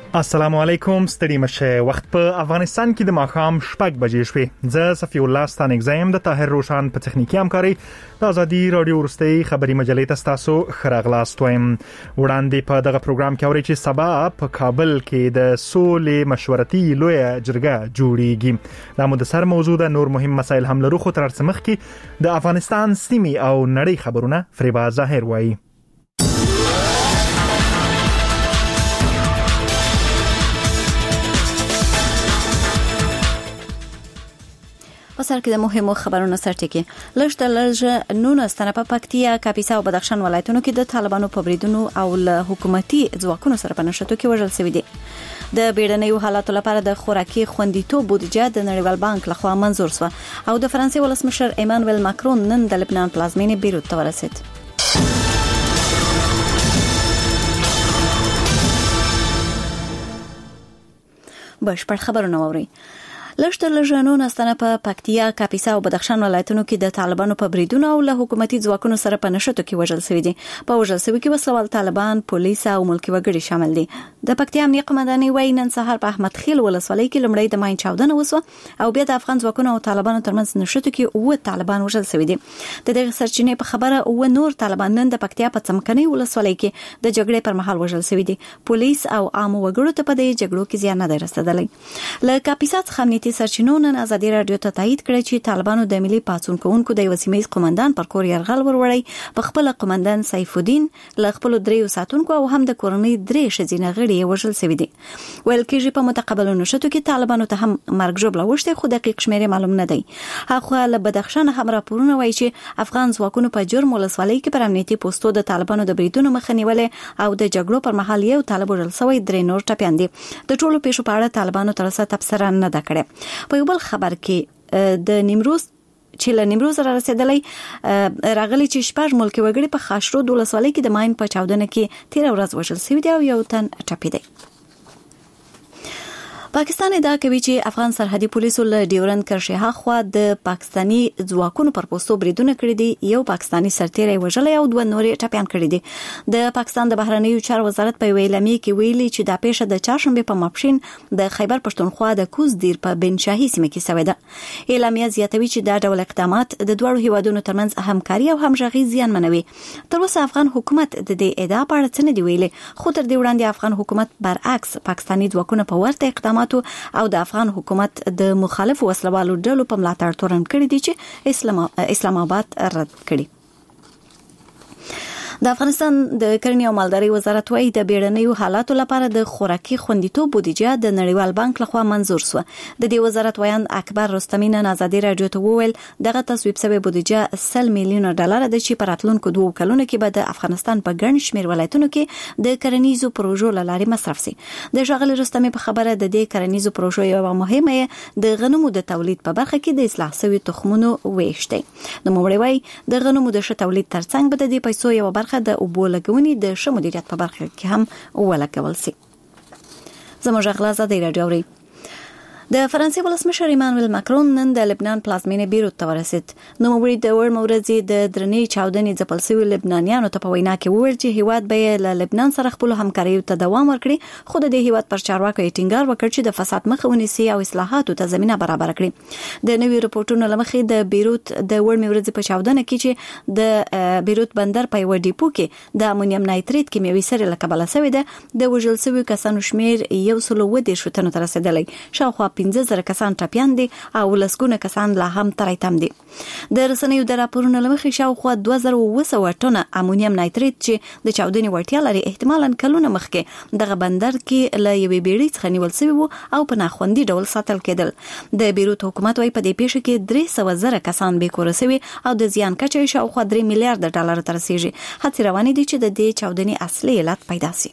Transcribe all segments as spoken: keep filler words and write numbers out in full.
السلام علیکم، ستړي مشه. وخت په افغانستان کې د ماښام شپږ بجې شوې. زه صفی الله ستانک زایم د طاهر روشان په تخنیکی همکاري د ازادي رادیو ورستي خبري مجلې تاسو خراغلاست وایم. وړاندې په دغه پروګرام کې اوري چې سبا په کابل کې د سولې مشورتي لوی جرګه جوړیږي. دا مو د سر موضوع د نور مهم مسایل هم لرو، خو تر څه مخکې د افغانستان سیمې او نړۍ خبرونه فریبا ظاهر وایي. په سر کې د مهمو خبرونو سرټکی. لږ د لږ نونس تنه په پکتیا، کاپیسا او بدخشان ولایتونو کې د طالبانو په بریدونو او له حکومتي ځواکونو سره په نشټو کې وژل شوی دي. د بیړنیو حالاتو لپاره د خوراکي خوندیتوب بودیجه د نړیوال بانک لخوا منظور شو او د فرانسې ولسمشر ایمانوئل ماکرون نن د لبنان پلازمینې بیروت ته ورسید. بشپړ خبرونه ووري. لږ تر لږه نونس تنه په پکتیا، کاپیسا او بدخشان ولایتونو کې د طالبانو په بریدونو او له حکومتي ځواکونو سره په نشټو کې وژل شوی دي. په وژل شوی کې وسوال طالبان، پولیس او ملکی وګړي شامل دي. د پکتیا امنیه قومندانۍ وایي نن سهار په احمد خیل ولسوالۍ کې لمړی د ماین چاودنه وسوه او بیا د افغان ځواکونو او طالبانو ترمنځ نشټو کې اوه طالبان وژل شوی دي. د دغه سرچینې په خبره اوه نور طالبان نن د پکتیا په څمکنۍ ولسوالۍ کې د جګړې پر مهال وژل شوی دي. پولیس او عام وګړو ته په دې جګړو کې زیان نه دی رسیدلی. له کاپیسا څخه امنیتي سرچینو نن ازادي رادیو ته تایید کړی چې طالبانو د ملي پاڅون کوونکو د وسیمې قومندان پر کور یرغل وروړی. په خپل قومندان سیف الدین له خپل دریو ساتونکو او هم د کورنۍ درې ښځینه غړي وژل شوی دي. ویل کېږي په متقابل نشټو کې طالبانو ته هم مرګ ژوبله وشته، خو دقیق شمېر معلوم نه دی. هغه له بدخشان هم راپورونه وایي چې افغان ځواکونو په جرم ولسوالۍ کې پر امنیتي پوسټو د طالبانو د بریدونو مخه نیولې او د جګړو پر مهال یو طالب وژل شوی، درې نور ټپیان دي. د ټولو پیښو په اړه طالبانو تر اوسه تبصره نه ده کړې. په یو بل خبر کې د نیمروز چې له نیمروز را رسیدلی راغلی چې شپږ ملکی وګړي په خاشرود ولسوالۍ کې د ماین په چاودنه کې تیر ورځ وژل شوي دي او یو تن ټپي دی. پاکستان ادعا کوي چې افغان سرحدي پولیسو له ډیورند کرښې هاخوا د پاکستاني ځواکونو پر پوسټو بریدونه کړي دي. یو پاکستاني سرتیری وژلی او دوه نورې ټپیان کړي دي. د پاکستان د بهرنیو چارو وزارت په اعلامیه کې ویلي چې دا پیښه د چهارشنبه په ماپښین د خیبر پښتونخوا د کوز دیر په بن شاهي سیمه کې شوې ده. اعلامیه زیاتوي چې دا ډول اقدامات د دوه هیوادونو ترمنځ همکاري او همغږي زیانمنوي. تر اوسه افغان حکومت د دې ادعا په اړه څه نه دی ویلي، خو تر دې وړاندې افغان حکومت برعکس پاکستاني ځواکونه په ورته اقدامات او د افغان حکومت د مخالف وسلوالو ډلو په ملاتړ تورن کړی دي چې اسلام اسلام آباد رد کړي. د افغانستان د کرنې او مالدارۍ وزارت وايي د بیړنیو حالاتو لپاره د خوراکي خوندیتوب بودیجه د نړیوال بانک لخوا منظور شو. د دې وزارت وایي اکبر رستمی نن ازادي رادیو ته وویل دغه تصویب شوی بودیجه سل میلیون ډالر د چې په راتلونکو دوه کلونو کې به د افغانستان په ګڼ شمېر ولایتونو کې د کرنیزو پروژو له لارې مصرف شي. د ښاغلي رستمی په خبره د دې کرنیزو پروژو یوه مهمه د غنمو د تولید په برخه کې د اصلاح شوي تخمونو ویش دی. د نوموړي وايي د غنمو د ښه تولید ترڅنګ به د دې پیسو یوه برخه د اوبو لګونې د ښه مدیریت په برخه کې هم ولګول شي. زموږ غلا زده راډیو د فرانسې ولسمشر ایمانوئل ماکرون نن د لبنان پلازمینې بیروت ته ورسید. نوموړي د ورځ ورځې د درنې چاودنې ځپل شوي لبنانیانو ته په وینا کې وویل چې هیواد به له لبنان سره خپل همکاریو ته دوام ورکړي، خو د دې هیواد پر چارواکو یې ټینګار وکړ چې د فساد مخه ونیسي او اصلاحاتو ته زمینه برابر کړي. د نوي رپورټونو له مخې د بیروت د ورځ ورځې په چاودنه کې چې د بیروت بندر په یو ډیپو کې د امونیم نایتریت کیمیاوي سرې له کبله شوې ده، د وژل شویو کسانو شمېر یو سل اووه دېرشو تنو ته رسېدلی. شاوخوا پنځه زره کسان ټپیان دي او لسګونه کسان لا هم تری تم دي. د رسنیو د راپورونو له مخې شاوخوا دوه زره اووه سوه ټنه امونیم نایتریت چې د چاودنې وړتیا لري احتمالاً کلونه مخکې دغه بندر کې له یوې بیړۍ څخه نیول شوي وو او په ناخوندي ډول ساتل کېدل. د بیروت حکومت وايي په دې پیښه کې درې سوه زره کسان بې کوره شوي او د زیان کچه یې شاوخوا درې میلیارډ ډالر ته رسیږي. هڅې روانې دي چې د دې چاودنې اصلي علت پیدا شي.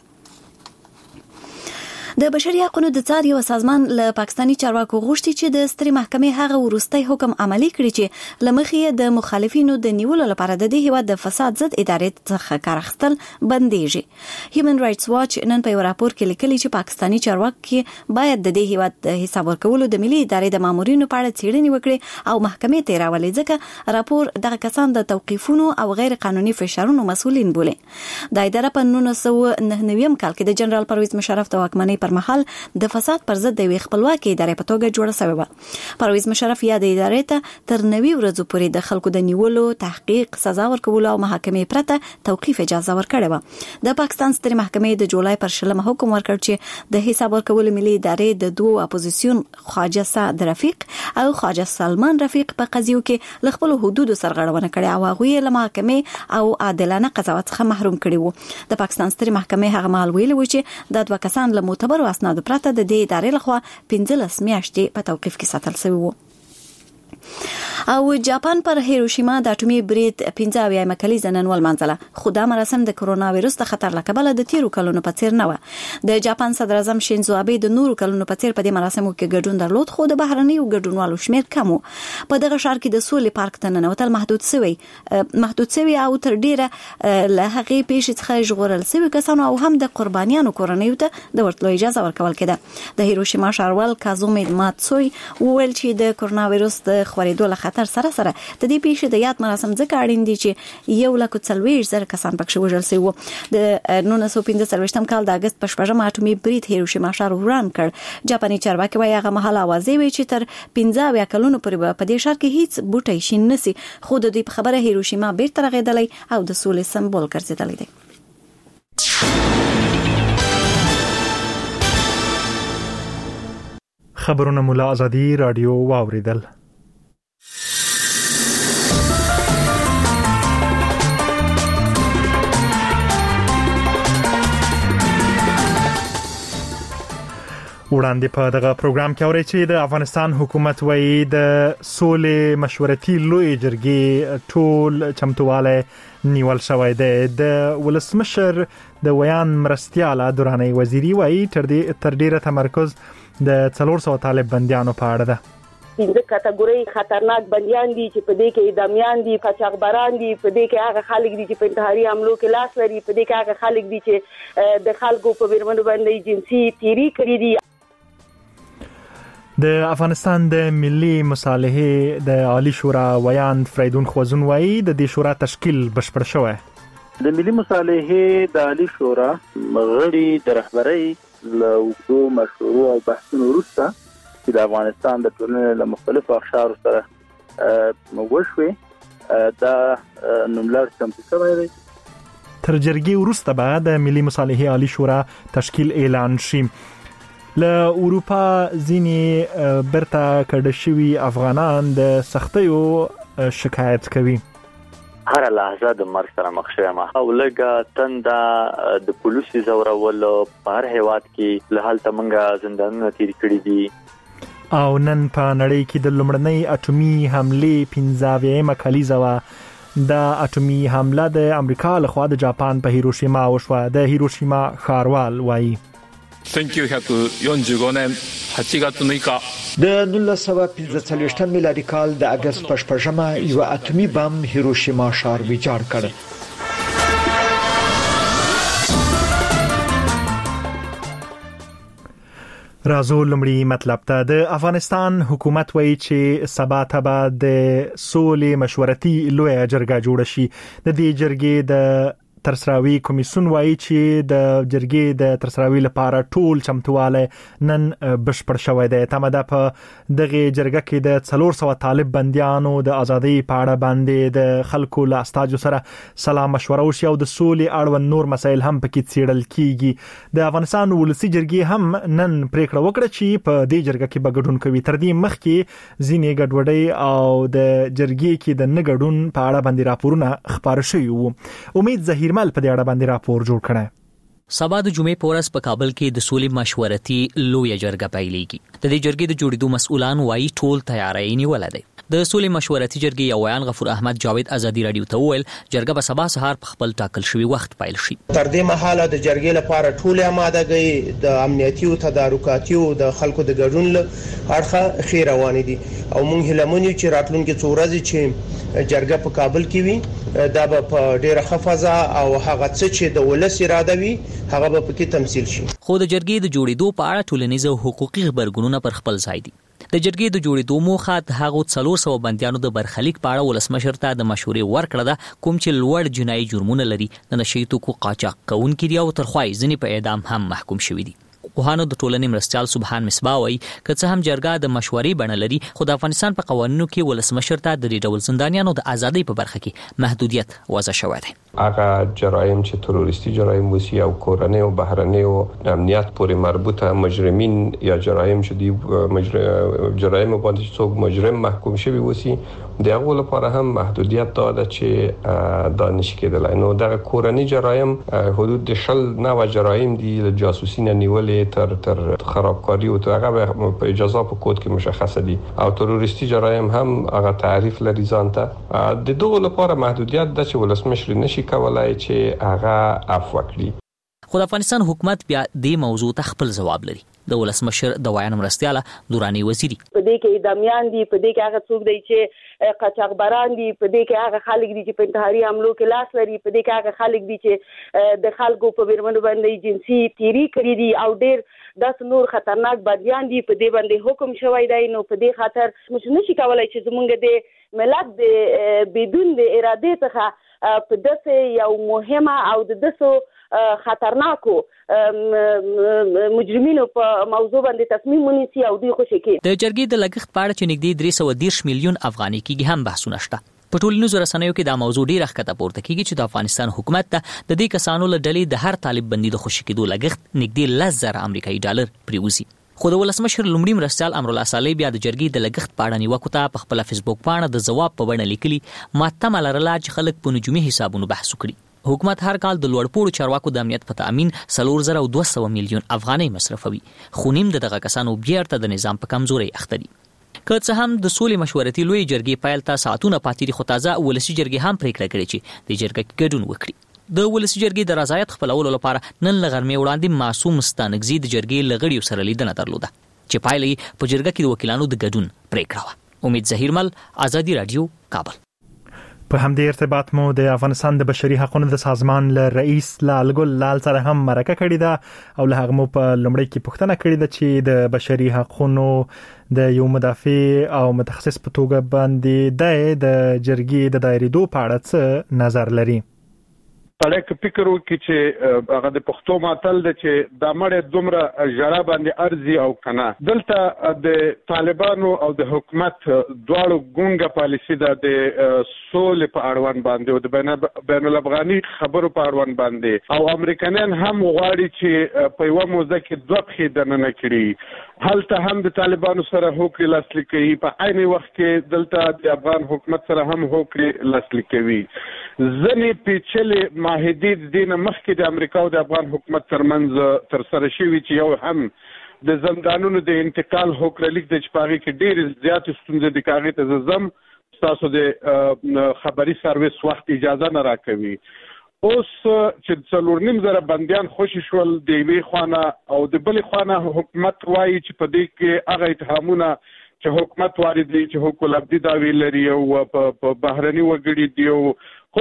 د بشري حقوقو د څار یو سازمان له پاکستاني چارواکو غوښتي چې د سترې محکمې هغه وروستي حکم عملي کړي چې لمخې د مخالفینو د نیولو لپاره د دې هیواد د فساد ضد ادارې څخه کار اخیستل بنديږي. هیومن رائټس واچ نن په راپور کې لیکلي چې پاکستاني چارواکي باید د دې هیواد د حساب ورکولو د ملي ادارې د مامورینو په اړه څېړنې وکړي او محکمې ته راولي، ځکه راپور دغه کسان د توقیفونو او غیر قانوني فشارونو مسؤلین بولي. د اداره په نولس سوه نهه نوي کال کې د جنرال پرویز مشرف د واکمنۍ پر مهال د فساد پر ضد د خپلواکي ادارې په توګه جوړه شوې و. پرویز مشرف یا د ادارې ته تر نوي ورځې پورې د خلکو د نیولو، تحقیق، سزا ورکولو او محاکمې پرته توقیف اجازه ورکړې و. د پاکستان سترې محکمې د جولای پر شلمه حکم ورکړ چې د حساب ورکولو ملي ادارې د دوه اپوزیسیون خواجه سعد رفیق او خواجه سلمان رفیق په قضیو کې له خپل حدودو سرغړونه کړې او هغوی له محکمې او عادلانه قضاوت څخه محروم کړي وو. د پاکستان سترې محکمې هغه مهال ویلي و چې د دوه کسان له معتبرو اسنادو پرته د دې ادارې لخوا پنځلس میاشتې په توقیف کې ساتل شوي وو. او جاپان پر هیروشیما د اټومي برید پنځه اویایم کلیزه نن ولمانځله، خو دا مراسم د کرونا وایروس د خطر له کبله د تیرو کلونو په څیر نه و. د جاپان صدر اعظم شینزو آبه د نورو کلونو په څیر په دې مراسمو کې ګډون درلود، خو د بهرنیو ګډونوالو شمیر کم و. په دغه ښار کې د سولې پارک ته ننوتل محدود شوی محدود شوی او تر ډیره له هغې پیښې څخه ژغورل شوي کسانو او هم د قربانیانو کورنیو ته د ورتلو اجازه ورکول کېده. د هیروشیما ښاروال کازومي ماتسوی وویل چې د کرونا وایروس د خورېدو له خطر سره سره د دې پیښې د یاد مراسم ځکه اړین دي چې یو لک څلوېښت زره کسان پکې وژل شوي وو. د نولس سوه پنځه څلوېښتم کال د اګست په شپږمه اټومي برید هیروشیما ښار وران کړ. جاپاني چارواکي وایي هغه مهال اوازې وې چې تر پنځه اویا کلونو پورې په دې ښار کې هیڅ بوټی شین نشي، خو د دوی په خبره هیروشیما بیرته رغېدلی او د سولې سمبول ګرځېدلی دی. خبرونه مولا ازادي رادیو واوریدل. وړاندې په دغه پروګرام کې اورئ چې د افغانستان حکومت وایي د سولې مشورتي لوی جرګې ټول چمتواله نیول شوی دی. د ولسمشر د ویان مرستیاله دوراني وزیري وایي تر دې تر ډیره تمرکز د څلور سوه طالب بندیانو په اړه ده. پنځه کټګوري خطرناک بنديان دي چې په دې کې اعدامیان دي، قاچاقبران دي، په دې کې هغه خلک دي چې په انتحاري حملو کې لاس لري، په دې کې هغه خلک دي چې د خلکو په بیرمنو باندې جنسي تیری کړی دي. د افغانستان د ملي مصالحې د عالی شورا ویان فریدون خوازون وایي د دې شورا تشکیل بشپړ شوی. د ملي مصالحې د عالی شورا غړي د رهبرۍ له اوږدو مشورو او بحثونو وروسته چې د افغانستان د ټولنې له مختلفو اقشارو سره وشوې دا نوملړ چمتو شوی دی. تر جرګې وروسته به د ملي مصالحې عالی شورا تشکیل اعلان شي. له اروپا ځینې برته کډه شوي افغانان د سختیو شکایت کوي. هر لحظه د مرګ سره مخ شوم او لږه تنده د پولیسو زورول په هر هیواد کې له حالت منګه زندانونه تیر کړی دي. او نن په نړۍ کې د لومړنۍ اټومي حملې پنځه اویایمه کلیزه وه. د اټومي حمله د امریکا لخوا د جاپان په هیروشیما وشوه. د هیروشیما ښاروال وایي せんきゅうひゃくよんじゅうごねんはちがつむいか د نولس سوه پنځه څلوېښتم میلادي کال د اګست په شپږمه یو اټومي بم هیروشیما ښار ویجاړ کړ. راځو لومړی مطلب ته. د افغانستان حکومت وایي چې سبا ته به د سولې مشورتي لوی جرګه جوړه شي. د دې جرګې د ترسراوي کمیسیون وایي چې د جرګې د ترسراوي لپاره ټول چمتواله نن بشپړ شوی دی. تمه ده په دغه جرګه کې د څلور سوه طالب بندیانو د ازادۍ په اړه باندې د خلکو له استازو سره سلا مشوره وشي او د سولې اړوند نور مسایل هم پکې څیړل کیږي. د افغانستان ولسی جرګې هم نن پریکړه وکړه چې په دې جرګه کې به ګډون کوي. تر دې مخکې ځینې ګډوډۍ او د جرګې کې د نه ګډون په اړه باندې راپورونه خبر شوي وو. امید ظهیر مل په دې اړه باندې راپور جوړ کړی. سبا د جمعې په ورځ په کابل کې د سولې مشورتي لوی جرګه پیلېږي. د دې جرګې د جوړېدو مسؤلان وایي ټول تیاری نیولې ده. د سولې مشورتي جرګې یو ویان غفور احمد جاوید ازادي رادیو ته وویل جرګه به سبا سهار په خپل ټاکل شوی وخت پیل شي. تر دې مهاله د جرګې لپاره ټول آمادګي د امنیتي او تدارکاتي او د خلکو د ګډون اړخه خیر روان دي او موږ هلمونی چې راتلونکي څو ورځې چې جرګه په کابل کې وي دا به په ډیره خفضه او هغه څه چې د ولس اراده وي هغه به پکې تمثيل شي. خو د جرګې د جوړېدو په اړه ټولنیز او حقوقي خبرګونونه پر خپل ځای دي. د جرګې د جوړېدو موخه د هغو څلور سوه بندیانو د برخلیک په اړه ولسمشر ته د مشورې ورکړه ده کوم چې لوړ جنایي جرمونه لري، د نشه یي توکو قاچاق کوونکي دي او ترخوای ځینې په اعدام هم محکوم شوي دي. حقوقپوهانو د ټولنې مرستیال سبحان مصباح وایي که څه هم جرګه د مشورې بڼه لري خو د افغانستان په قوانینو کې ولسمشر ته د دې ډول زندانیانو د ازادۍ په برخه کې محدودیت وضع شوی دی. هغه جرایم چې تروریستي جرایم وسی او کورنۍ او بهرنۍ او امنیت پورې مربوطه مجرمین یا جرایم چې دی جرایم باندې څوک مجرم محکوم شوی وسی دغه لپاره هم محدودیت داده چې دانش کېدلای. نو د کورنۍ جرایم حدود د شل نوع جرایم دی له جاسوسي نه نیولې تر تر خرابکاری او هغه په اجازه په کود کې مشخصه دي او تروریستي جرایم هم هغه تعریف لري ځانته. د دوه لپاره محدودیت د چې ولسمشر نشي کولای چې هغه عفو کړي. خو د افغانستان حکومت بیا د موضوع ته خپل جواب لري. د ولسمشر د وایان مرستیاله دوراني وزیری په دې کې اعدامیان دي، په دې کې هغه څوک دی چې قاچاقبران دي، په دې کې هغه خلک دي چې په انتحاري حملو کې لاس لري، په دې کې هغه خلک دي چې د خلکو په بیرمنو باندې جنسي تیری کړی دي او ډېر داس نور خطرناک بدیان دي. په دې باندې حکم شوی دی. نو په دې خاطر موږ نشي کولای چې زمونږ د ملت د بدون د اراده څخه په داسې یو مهمه او د داسو خطرناکو مجرمینو په موضوع باندې تصمیم ونیسي او دوی خوشي کړي. د جرګې د لګښت په اړه چې نږدې درې سوه دېرش میلیون افغانۍ کېږي هم بحثونه شته. په ټولنیزو رسنیو کې دا موضوع ډېره ښکته پورته کېږي چې د افغانستان حکومت ته د دې کسانو له ډلې د هر طالب بندي د خوشي کېدو لګښت نږدې لس زره امریکایي ډالر پریوزي. خو د ولسمشر لومړي مرستیال امرالله صالح بیا د جرګې د لګښت په اړه نیوکو ته په خپله فیسبوک پاڼه د ځواب په بڼه لیکلي ما تمه لرله چې خلک په نجومي حسابونو بحث وکړي. حکومت هر کال د لوړپوړو چارواکو د امنیت په تامین څلور زره او دوه سوه میلیون افغانۍ مصرفوي خو نیم د دغه کسانو بیرته د نظام په کمزورۍ اخته دي. که څه هم د سولې مشورتي لوی جرګې پیل ته ساعتونه پاتې دي خو تازه ولسي جرګې هم پریکړه کړې چې د جرګه کې ګډون وکړي. د ولسي جرګې د رضایت خپلولو لپاره نن له غرمې وړاندې معصوم ستانکزي د جرګې له غړیو سره لیدنه درلوده چې پایله یې په جرګه کې د وکیلانو د ګډون پریکړه وه. امید ظهیرمل، آزادي رادیو، کابل. په همدې ارتباط مو د افغانستان د بشري حقوقو د سازمان له رئیس لال ګل لال سره هم مرکه کړې ده او له هغه مو په لومړي کې پوښتنه کړې ده چې د بشري حقوقو د یو مدافع او متخصص په توګه باندې د جرګې د دایریدو په اړه څه نظر لري. سړی که فکر وکړي چې هغه د پښتو متل دی چې دا مړی دومره ژړا باندې ارزي او کنه. دلته د طالبانو او د حکومت دواړو ګونګه پالیسي ده د سولې په اړوند باندې او د بین الافغاني خبرو په اړوند باندې او امریکایان هم غواړي چې په یوه موضوع کې دوه پښې دننه کړي. هلته هم د طالبانو سره هوکړې لاسلیک کوي، په عین وخت کې دلته د افغان حکومت سره هم هوکړې لاسلیک کوي. ځینې پیچلې معاهدې د دې نه مخکې د امریکا او د افغان حکومت ترمنځ ترسره شوي چې یو هم د زندانونو د انتقال هوکړه لیک دی چې په هغې کې ډېرې زیاتې ستونزې دي. که هغې ته زه ځم ستاسو د خبري سروس وخت اجازه نه راکوي. اوس چې څلور نیم زره بندیان خوشي شول د یوې خوا او د بلې خوا حکومت وایي چې په دې کې هغه اتهامونه چې حکومت وارد دي چې حقوق العبدي دعوې لري او په بهرني وګړي دي او خو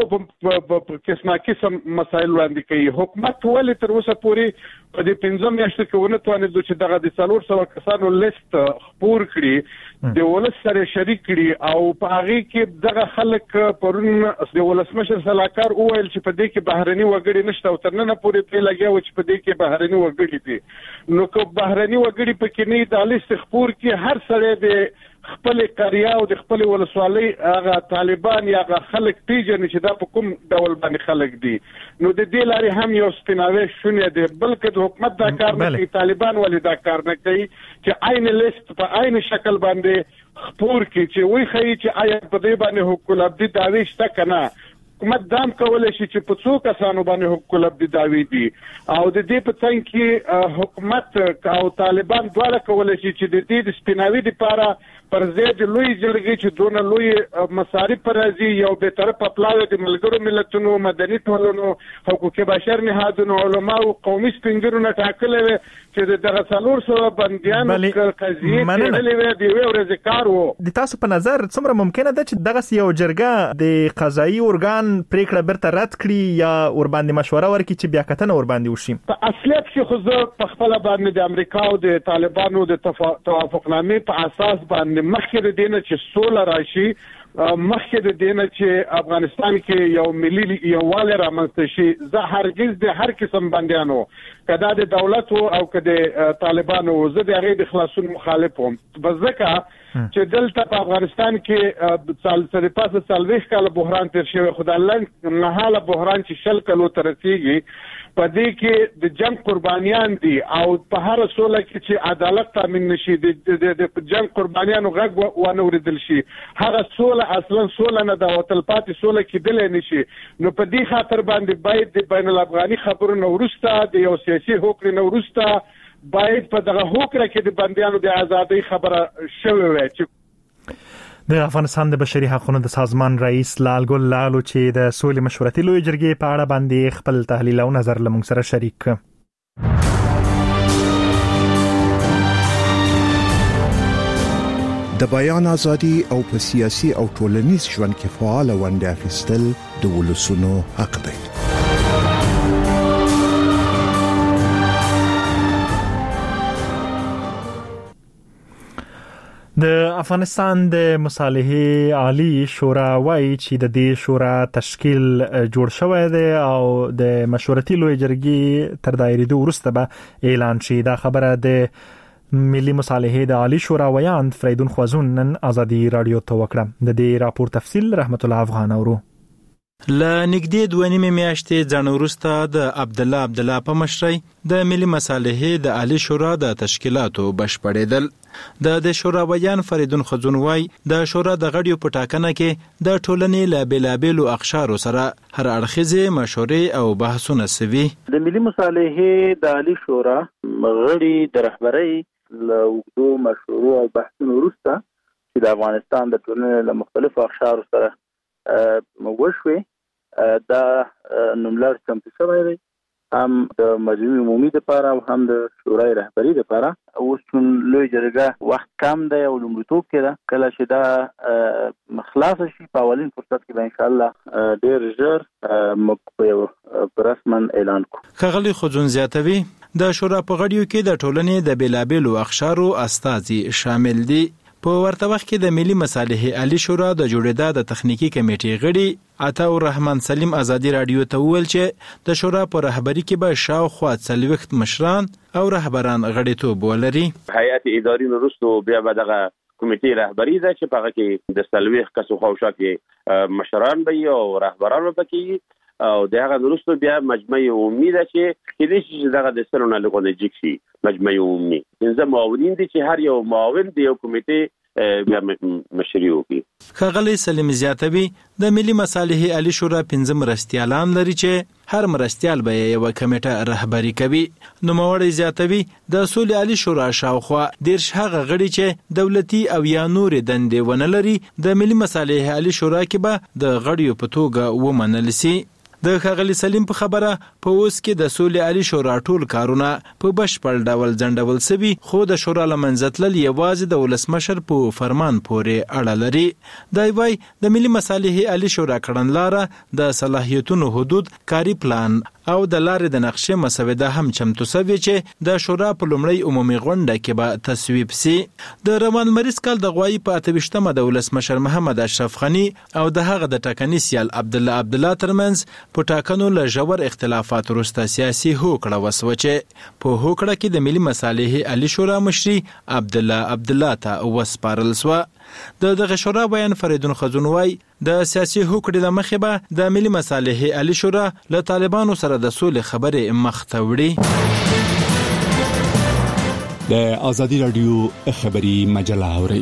په قسمه قسم مسایل وړاندې کوي. حکومت ولې تر اوسه پورې په دې پنځه میاشتو کې ونه توانېدو چې دغه د څلور سوه کسانو لیست خپور کړي، د ولس سره شریک کړي او په هغې کې دغه خلک پرون د ولسمشر سلاکار وویل چې په دې کې بهرني وګړي نشته او تر ننه پورې پرې لګیا و چې په دې کې بهرني وګړي دي. نو که بهرني وګړي پکې نه دا لیست خپور کړي هر سړی د خپل قريه او د خپل ولسوالۍ هغه طالبان یا هغه خلک پیژني چې دا په کوم ډول باندې خلک دي. نو د دې لارې هم یو سپیناوی شونې دی. بلکې د حکومت دا کار نه کوي، طالبان ولې دا کار نه کوي چې عین لیست په عین شکل باندې خپور کړي چې وایي ښیي چې آیا په دې باندې حقوق العبدي دعوې شته که نه. حکومت دام کولی شي چې په څو کسانو باندې حقوق العبدي دعوې دي او د دې په څنګ کې حکومت او طالبان دواړه کولی شي چې د دې د سپیناوي دپاره پر ځای د لوی جرګې چې دونه لوی مصارف راځي یو بېطرفه پلاوی د ملګرو ملتونو، مدني ټولنو، حقوق بشر نهادونو، علماو، قومي سپین ږیرو نه ټاکلی وی چې د دغه څلور سوه بندیانو قضیې څېړلې وې د یوې ورځې کار و. د تاسو په نظر څومره ممکنه ده چې دغسې یو جرګه د قضایي ارګان پریکړه بیرته رد کړي یا ورباندې مشوره ورکړي چې بیا کتنه ورباندې وشي؟ په اصلیت کې خو زه په خپله باندې د امریکا او د طالبانو د توافقنامې په اساس باندې مخکې د دې نه چې سوله راشي مخکې د دینه چې افغانستان کې یو ملي یووالی رامنځته شي، زه هرگز د هر قسم بندیانو کدا د دولت او کدا طالبانو زه د هغې د خلاصون مخالف وم. بس ځکه چې دلته په افغانستان کې سال سره پاسه څلوېښت کاله بحران تیر شوی، خو د لنډ مهاله بحران چې شل کلو ته رسېږي، په دې کې د جنگ قربانیان دي او په هر سوله کې چې عدالت تامین نشي، د جنگ قربانیانو غږ ونه اوریدل شي، هغه سوله اصلا سوله نه ده او تلپاتې سوله کېدلی نشي. نو په دې خاطر باندې باید د بین الافغاني خبرو نه وروسته د یو سیاسي هوکړې نه وروسته باید په دغه هوکړه کې د بندیانو د ازادۍ خبره شوې وای. چې د افغانستان د بشري حقوقو د سازمان رئیس لال ګل لالو چې د سولې مشورتي لوی جرګې په اړه باندې خپل تحلیل او نظر لمونږ سره شریک کړ. د بیان ازادي او په سیاسي او ټولنیز ژوند کې فعال ونډه اخیستل د ولسونو حق دی. د افغانستان د مصالحې عالی شورا وايي چې د دې شورا تشکیل جوړ شوی دی او د مشورتي لوی جرګې تر دایریدو وروسته به اعلان شي. دا خبره د ملي مصالحې د عالی شورا ویاند فریدون خوازون نن ازادي رادیو ته وکړه. د دې راپور تفصیل رحمت الله افغان اورو. ل نګدې دوه نیمه میاشتې ځان وروسته د عبد الله عبد الله په مشرۍ د ملي مصالحې د عالی شورا د تشکیلاتو بشپړېدل. د د شورا ویان فریدون خزون وای د شورا د غړیو په ټاکنه کې د ټولنې له بیلابیلو اقشارو سره هر اړخیزه مشورې او بحثونه سوي. د ملي مصالحې د عالی شورا غړي د رهبرۍ له وګړو مشورو او بحثونو وروسته چې د افغانستان د ټولنې له مختلفو اقشارو سره وشوي دا نوملړ چمتو شوی دی، هم د مجمع عمومي لپاره او هم د شورای رهبري لپاره. اوس چون لوی جرګه وخت کم دی او لومړیتوب کې ده، کله چې دا خلاص شي په اولین فرصت کې به ان شاء الله ډیر ژر موږ په رسما اعلان کوو. ښاغلي خزون زیاتوي د شورا په غړیو کې د ټولنې د بیلابیلو اقشارو استازي شامل دي. په ورته وخت کې د ملي مصالحې عالی شورا د جوړېدا د تخنیکی کمیټې غړي عطا الرحمن سلیم ازادي رادیو ته ویل چې د شورا په رهبری کې به شاوخوا څلوېښت مشران او رهبران غړیتوب ولري. هیئت اداري وروسته بیا به دغه کمیټې رهبری ده چې په هغه کې د څلوېښت کسو خواوشا کې مشران به او رهبران به کې او دغه وروسته بیا مجمع عمومي ده چې کله چې دغه د سرونه لګول شي مجمع عمومي څنګه معاونین دي چې هر یو معاون دی یو کمیټې بیا مشري وکړي. ښاغلی سلیم زیاتوي د ملي مصالحې عالی شورا پنځه مرستیالان لري چې هر مرستیال به یو کمیټه رهبری کوي. نوموړی زیاتوي د سولې عالی شورا شاوخوا دېرش هغه غړي چې دولتي او یا نور دندې ونه لري د ملي مصالحې عالی شورا کې به د غړیو په توګه ومنل شي. د ښاغلي سلیم په خبره په اوس کې د سولې عالی شورا ټول کارونه په بشپړ ډول ځنډول سوي، خو د شورا لمنځه تلل یوازې د ولسمشر په فرمان پورې اړه لري. دا وايي د ملي مصالحې عالی شورا کړنلاره د صلاحیتونو حدود، کاری پلان او د لارې د نقشې مسوده هم چمتو سوي چې د شورا په لومړی عمومي غونډه کې به تصویب سي. د روان مریض کال د غوایي په اته ویشتمه د ولسمشر محمد اشرف غني او د هغه د ټاکنې سیال عبد الله عبد الله ترمنځ په ټاکنو له ژور اختلافات وروسته سیاسي هوکړه وسوه چې په هوکړه کې د ملي مصالحې عالی شورا مشري عبد الله عبد الله ته وسپارل سوه. د دغه شورا بیان فریدون خزون وای د سیاسي هوکړې له مخې به د ملي مصالحې عالی شورا له طالبانو سره د سولې خبرې مخ ته وړي. د ازادي رادیو خبري مجله اوري.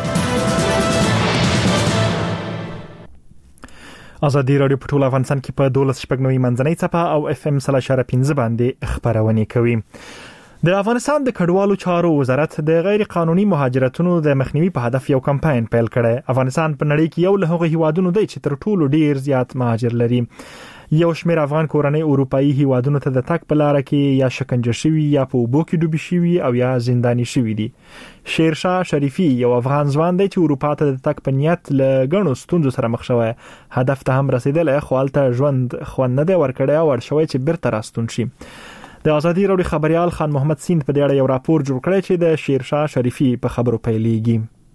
ازادي رادیو په ټول افغانستان کې په دولس شپږ نوي منځنۍ څپه او اف ام سل اشاره پنځه باندې خبرونه کوي. د افغانستان د کډوالو چارو وزارت د غیر قانوني مهاجرتونو د مخنیوي په هدف یو کمپاین پیل کړی. افغانستان په نړۍ کې یو له هغو هیوادونو دی چې تر ټولو ډیر زیات مهاجر لري. یو شمېر افغان کورنۍ اروپאי هیوادونو ته د تګ په لار کې یا شکنجه شوي یا په اوبو کې ډوبې شوي او یا زنداني شوي دي. شیرشاه شریفي یو افغان ځوان دی چې اروپا ته د تګ په نیت له ګڼو ستونزو سره مخ شوی. هدف ته هم رسیدلی، خو هلته ژوند خوند نه دی ورکړی او اړ شوی چې بیرته راستون شي. د ازادي رادیو خبريال خان محمد سیند په دې اړه یو راپور جوړ کړی چې د شیرشاه شریفي په خبرو پیلېږي.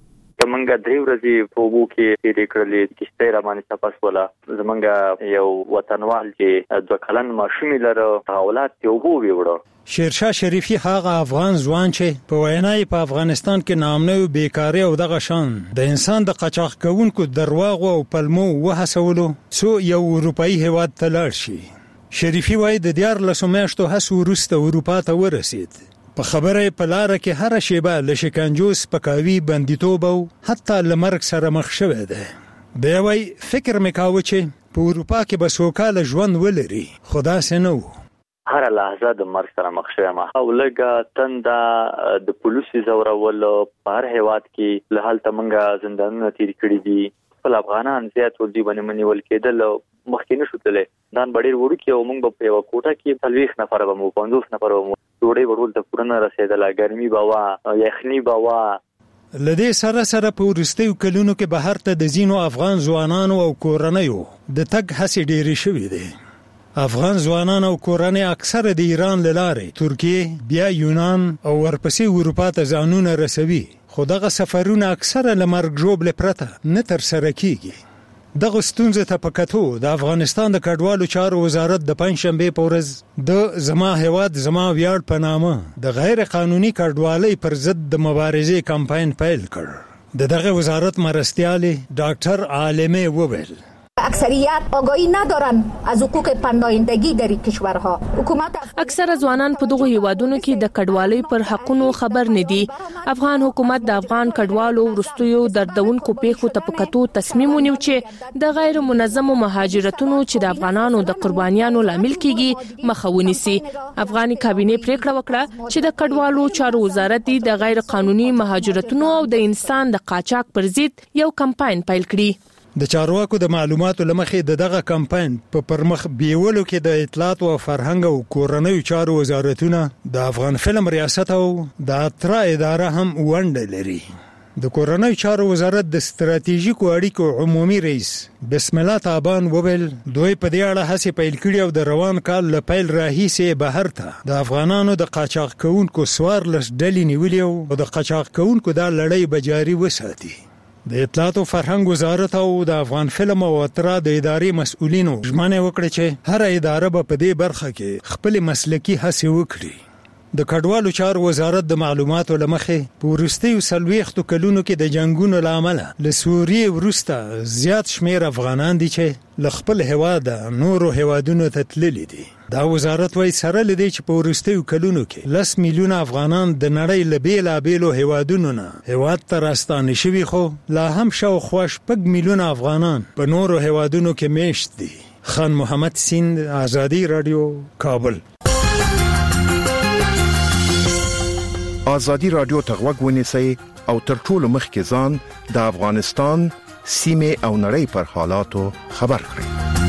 زمونږ درې ورځې په اوبو کې تېرې کړلې، کشتۍ را باندې سپس ولا. زمونږ یو وطنوال چې دوه کلن ماشوم لرو اولاد ته اوبو ویوړو. شیرشاه شریفي هغه افغان ځوان چې په وینای په افغانستان کې نامنه او بیکاری او دغه شان د انسان د قاچاق کوونکو درواغ او پلمو وهڅولو څو یو اروپאי هیواد ته لاړ شي. شریفي وایي د دیارلسو میاشتو هڅو وروسته اروپا ته ورسید. په خبره په لار کې هر شیبه له شکنجو سپکاوي، بندیتوب او حتی له مرګ سره مخ شوی دی. دی وایي فکر مې کاوه چې په اروپا کې به سوکاله ژوند ولري، خو داسې نه و. هر لحظه د مرګ سره مخ شوم او لګه تندا د پولیسو زورول په هر هیواد کې له حالت منګه زندانونه تیر کړی دي. خپل افغانان زیات ولدي باندې منیول کېدل مخکې نشو تللی. دان بډیر وړو کې او موږ په یو کوټه کې څلوېښت نفر به مو پنځوس نفر به مو ډوډۍ وړول ته پوره نه رسېدله. ګرمي به وه، یخني به وه. لدې سره سره په وروستیو کلونو کې بهر ته د ځینو افغان ځوانانو او کورنیو د تګ هڅې ډېرې شوې دي. افغان ځوانان او کورنۍ اکثره د ایران له لارې ترکیه، بیا یونان او ورپسې اروپا ته ځانونه رسوي، خو دغه سفرونه اکثره له مرګ ژوبلې پرته نه ترسره کیږي. دغه ستونزې ته په کتو د افغانستان د کډوالو چارو وزارت د پنځشنبې په ورځ د زما هیواد زما ویاړ په نامه د غیر قانوني کډوالۍ پر ضد د مبارزې کمپاین پیل کړ. د دغه وزارت مرستیال ډاکټر عالمه وویل اکثریت آگاهی ندارن از حقوق پناهندگی در کشورها. حکومت اکثر ځوانان په دغه هیوادونو کې د کډوالۍ پر حقونو خبر نه دي. افغان حکومت د افغان کډوالو ورستیو دردونکو پیښو ته په کتو تصمیم ونیو چې د غیر منظمو مهاجرتونو چې د افغانانو د قربانیانو لامل کیږي مخه ونیسي. افغاني کابینه پریکړه وکړه چې د کډوالو چارو وزارت د غیر قانوني مهاجرتونو او د انسان د قاچاق پر ضد یو کمپاین پیل کړي. د چارواکو د معلوماتو لمخې د دغه کمپاین په پرمخ بیولو کې د اطلاعات او فرهنګ او کورنیو چارو وزارتونه، د افغان فلم ریاست او د اترا اداره هم ونډه لري. د کورنیو چارو وزارت د ستراتیژیکو اړیکو عمومي رئیس بسم الله تابان وویل دوی په دې اړه هڅې پیل کړي او د روان کال له پیل راهیسې بهر ته د افغانانو د قاچاق کوونکو څوارلس ډلې نیولې او د قاچاق کوونکو دا لړۍ به جاري وساتي. د اطلاعات او فرهنګ وزارت او د افغان فلم او اترا د ادارې مسؤلینو ژمنه وکړه چې هر اداره به په دې برخه کې خپل مسلکي هڅې وکړي. د کډوالو چارو وزارت د معلوماتو لمخې په وروستیو څلوېښتو کلونو کې د جنگونو له امله له سوریې وروسته زیات شمیر افغانان دي چې له خپل هیواده نورو هیوادونو ته تللي دي. دا وزارت وایي سره له دې چې په وروستیو کلونو کې لس میلیونه افغانان د نړۍ له بېلابېلو هیوادونو نه هیواد ته راستانه شوي، خو لا هم شاوخوا شپږ میلیونه افغانان په نورو هیوادونو کې میشت دي. خان محمد سیند، آزادي رادیو، کابل. آزادي رادیو ته غوږ ونیسئ او تر ټولو مخکې ځان د افغانستان سیمې او نړۍ پر حالاتو خبر کړئ.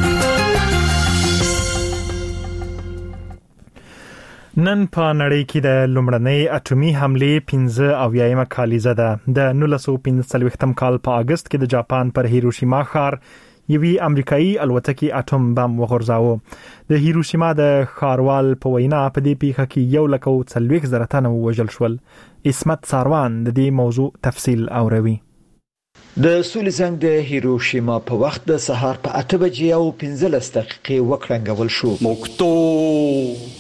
نن په نړۍ کې د لومړنۍ اټومي حملې پنځه اویایمه کالیزه ده. د نولس سوه پنځه څلوېښتم کال په اگست کې د جاپان پر هیروشیما ښار یوې امریکایي الوتکې اټوم بم وغورځاوه. د هیروشیما د ښاروال په وینا په دې پیښه کې یو لک او څلوېښت زره تنه ووژل شول. عصمت ساروان د دې موضوع تفصیل اوروي. د سولې زنګ د هیروشیما په وخت د سهار په اته بجې او پنځلس دقیقې وکړنګول شو. موکتو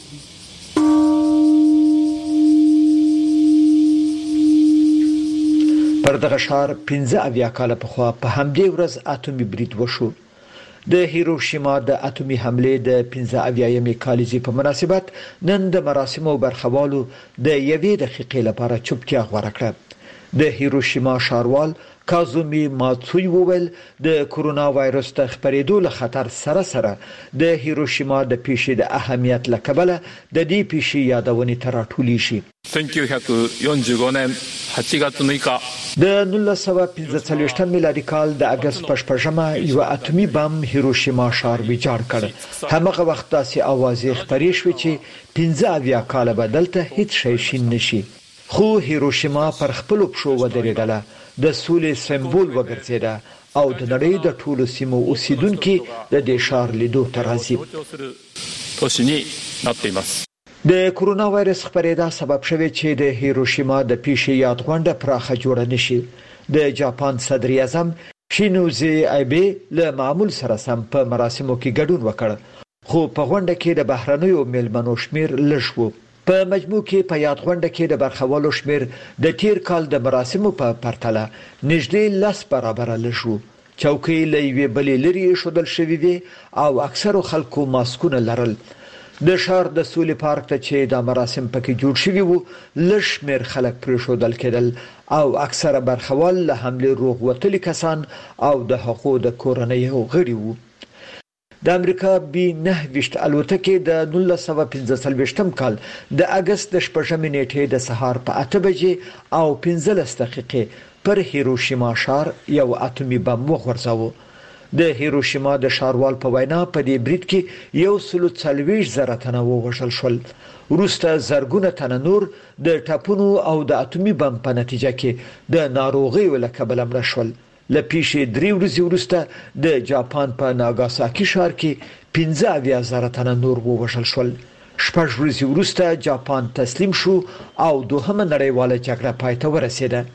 پر دغه ښار پنځه اویا کاله پخوا په همدې ورځ اټومي برید وشو. د هیروشیما د اټومي حملې د پنځه اویایمې کالیزې په مناسبت نن د مراسمو برخوالو د یوې دقیقې لپاره چوپتیا غوره کړه. د هیروشیما ښاروال کازومی ماتسوی وویل د کورونا وایرس د خپرېدو له خطر سره سره د هیروشیما د پیښې د اهمیت له کبله د دې پیښې یادونې ته راټولې شي. د نولس سوه پنځه څلوېښتم میلادي کال د اگست په شپږمه یو اټومي بم هیروشیما ښار ویجاړ کړ. همغه وخت داسې اوازې خپرې شوې چې پنځه اویا کاله به دلته هیڅ شی شین نشي. خو هیروشیما پر خپلو پښو ودرېدله، د سولې سمبول وګرځېده او د نړۍ د ټولو سیمو اوسیدونکي د دې ښار لیدو ته راځي. د کورونا وایرس خپرېدا سبب شوی چې د هیروشیما د پیښې یادغونډه پراخه جوړه نشي. د جاپان صدر اعظم شینوزو ایبه له معمول سره سم په مراسمو کې ګډون وکړ خو په غونډه کې د بهرنیو میلمنو شمیر لږ و په مجموع کې په یاد غونډه کې د برخوالو شمیر د تیر کال د مراسمو په پرتله نږدې لس برابر لږ و چوکۍ له یوې بلې لرې شودل شوې وي او اکثرو خلکو ماسکونه لرل د شهر د سولې پارک ته چې د مراسم پکې جوړ شوي وو لږ شمېر خلک پرېښودل کېدل او اکثره برخوال له حملې روغ وتلي کسان او د هغو د کورنیو غړي وو د امریکا بي نهه ویشت الوتکې د نولس سوه پنځه څلوېښتم کال د اګست د شپږمې نیټې د سهار په اته بجې او پنځلس دقیقې پر هیروشیما ښار یو اتومي بم وغورځاوه د هیروشیما د ښاروال په وینا په دې برید کې یو سل څلوېښت زره تنه ووژل شول وروسته زرګونه تنه نور د ټاپونو او د اتومي بم په نتیجه کې د ناروغیو له کبله مړه شول له پیښې درې ورځې وروسته د جاپان په ناګاساکي ښار کې پنځه اویا زره تنه نور ووژل شول شپږ ورځې وروسته جاپان تسلیم شو او دوهمه نړیواله جګړه پای ته ورسېده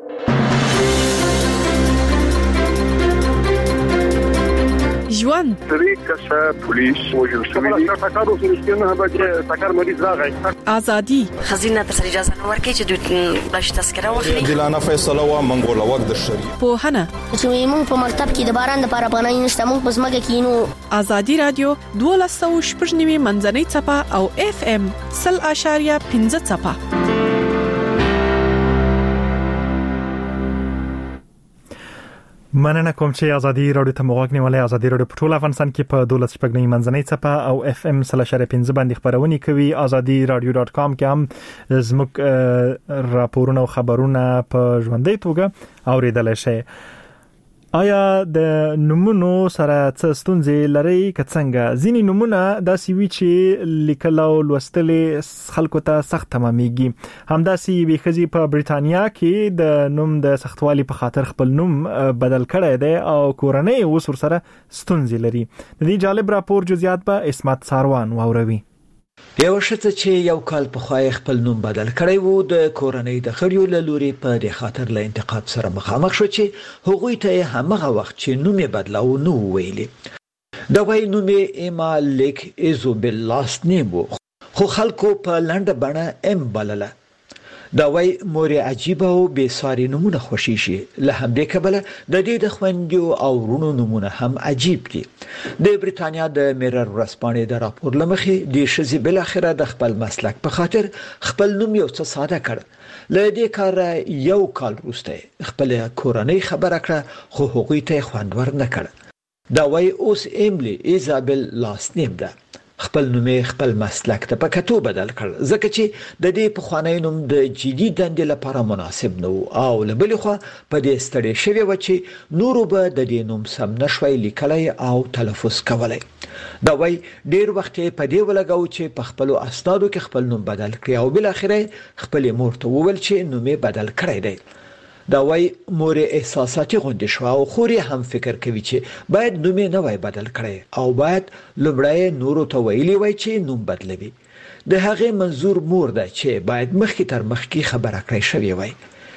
ژوند درې کسه پولیس وژل شوي دي ټاکر اوس نشته به ټاکر مریض راغی ازادي خزینه تر اجازه نه ورکړي چې دوی باش تذکره واخلي دلانه فیصله وا منګول وخت د شری په هنه چې موږ په مکتب کې د باران لپاره پناه نشته موږ په زمګه کې نو ازادي رادیو دولس سوه شپږ نوي منځنۍ چپه او اف ام صفر اشاریه پنځه چپه مننه کوم چې ازادي رادیو ته موږ نیولې ازادي رادیو په ټول افغانستان کې په دولس شپږ نوي منځنۍ چپه او اف ام صفر اشاریه پنځه باندې خبرونه کوي ازادي رادیو ډاټ کام کې هم زموږ راپورونه او خبرونه په ژوندۍ توګه اوریدل شي آیا د نمونو سره څه ستونزې لري که څنګه ځینې نمونه داسې وي چې لیکل او لوستل خلکو ته سخت تمامېږي همداسې یوې ښځې په بریټانیا کې د نوم د سختوالي په خاطر خپل نوم بدل کړی دی او کورنۍ اوس ورسره ستونزې لري د دې جالب راپور جزئیات به اسمت ساروان واوروي یو شته چې یو کال په خوای خپل نوم بدل کړی وو د کورنۍ د خړیو له لوري په دې خاطر له انتقاد سره مخامخ شو چې هغوی ته همغه وخت چې نوم یې بدلاو نو ویلي دا وایي نوم یې ایما لیک ایزوبل لاست نیم خو خلکو په لنډه بڼه ام بلله دا وایي موري عجیب او بې ساري نمونه خوشي شي له همدې کبله د دې د خويندو او ورونو نمونه هم عجیب دي د بریټانیا د میرر ورځپاڼې د راپور لمخې د شذې بل اخره د خپل مسلک په خاطر خپل نوم یو څه ساده کړ له دې کار یو کال وروسته خپل کورنۍ خبره کړه خو هغوی ته خوندور نه کړ دا وایي اوس ایملی ایزابل لاست نیم ده خپل نوم خپل مسلک ته په کتو بدل کړ ځکه چې د دې په خوانی نوم د جدي دندې لپاره مناسب نه او لبلې خو په دې ستړي شوی و چې نورو به د دې نوم سم نشوي لیکلای او تلفظ کولای دا وای ډیر وخت په دې ولګاو چې په خپل اسنادو کې خپل نوم بدل کړي او بل اخره خپل مور ته وویل چې نوم بدل کړی دی دا وای مور احساساتي غونډه شو او خوري هم فکر کوي چې باید نوم نه وای بدل کړي او باید لومړی نورو ته ویلي وای چې نوم بدلوي د هغه منظور مور ده چې باید مخکې تر مخکې خبره کړی شوی وای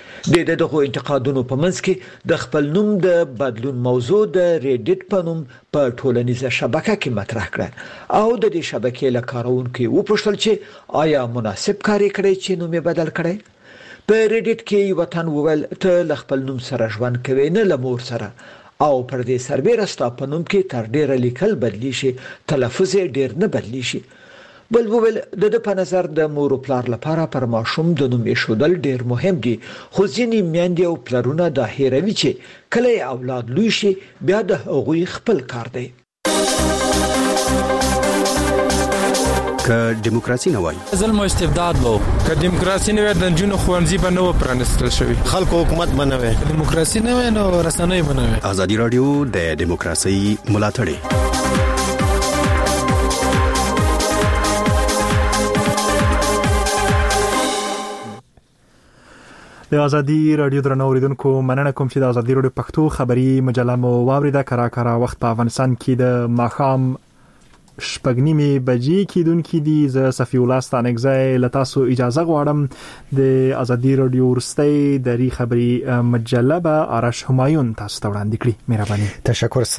د دغه انتقادونو په منځ کې د خپل نوم د بدلون موضوع د ریډیټ په نوم په ټولنیزه شبکه کې مطرح کړه او د دې شبکې له کارونکو وپوښتل چې آیا مناسب کار کړی چې نوم بدل کړي په ریډیټ کې وطن وول ته ل خپل نوم سره ژوند کوي نه لمور سره او پر دې سربېره ستا په نوم کې تر ډیره لیکل بدلی شي تلفظ ډیر نه بدلی شي بل وول د په نظر د مور او پلار لپاره پر ماشوم د نوم ایښودل ډیر مهم دي خو ځینې میندې او پلرونه دا هیروي چې کله اولاد لوی شي بیا د هغوی خپل کار دی که دیموکراسي نه وای ظلم او استبداد وو که دیموکراسي نه وای د جنونو خوانزي به نو پرانستل شوی خلکو حکومت بنوي دیموکراسي نه وای نو رسنۍ بنوي ازادي رادیو د دیموکراسي ملاتړ د ازادي رادیو درنو اوریدونکو مننه کوم چې د ازادي رادیو پښتو خبري مجله مو واوریده کرا کرا وخت په افغانستان کې د ماخام شپږنیمې بجې کیدونکې دي. زه صفی الله ستانکزی له تاسو اجازه غواړم. د ازادي رادیو ورستۍ دری خبری مجله به آرش همایون تاسو ته وړاندې کړي. مهرباني. تشکر.